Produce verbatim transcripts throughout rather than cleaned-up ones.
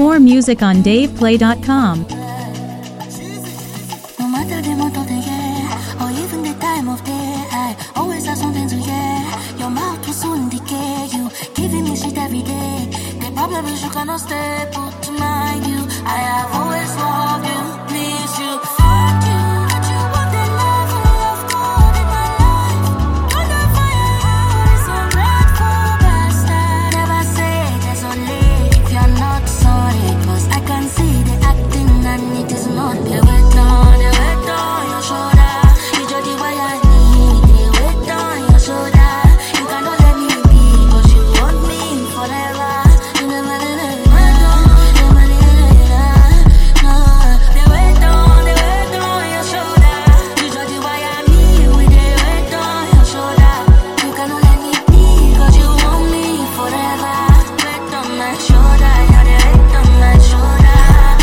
More music on dave play dot com. No matter the month of the year, or even the time of day, I always have something to hear. Your mouth will soon decay. You giving me shit every day. The problem is you cannot stay put to mind you. I have always loved you, please you. Fuck you, but you want the level of God in my life. Gonna fire you, it's a dreadful bastard. Never say there's only if you're not sorry, cause I can see the acting and it is not the weight on, the weight on your shoulder. You just the way I need, the weight on your shoulder. You cannot let me be, cause you want me forever. You never let me weight on, never let me no. The weight on, the weight on your shoulder. You just the way I need, with the weight on your shoulder. You cannot let me be, cause you want me forever. Weight on my shoulder, you're the weight on my shoulder.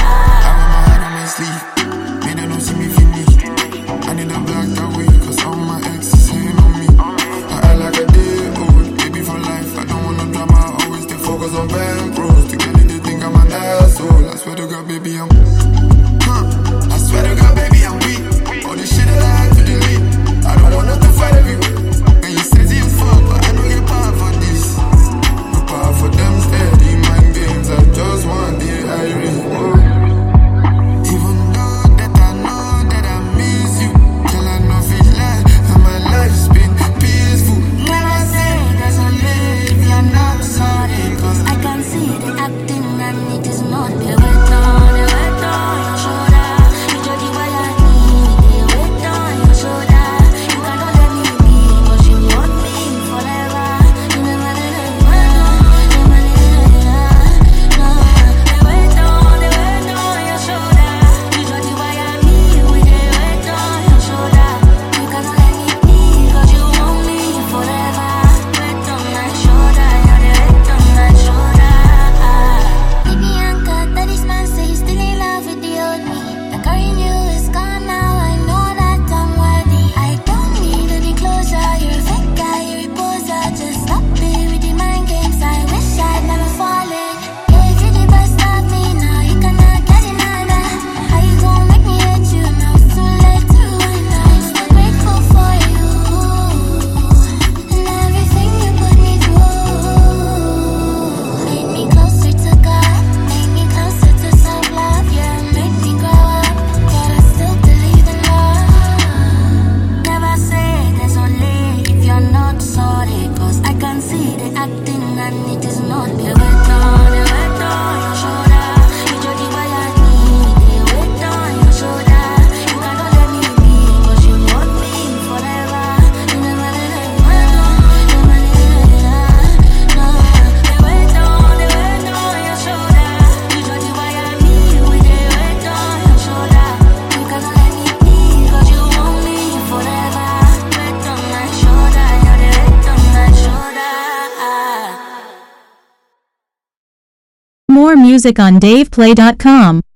Sleep, me they don't see me finish. I need a black away, cause all my exes hating on me. I act like a day old, baby for life. I don't want no drama, I always stay focused on bank rolls. Together they think I'm an asshole. I swear to God, baby, I'm huh. I swear to God, baby, I'm weak. All this shit that I had to delete, I don't want us to fight every week. And you say it's fuck, but I know you're power for this. No power for them steady mind games. I just want the irony. Whoa. More music on dave play dot com.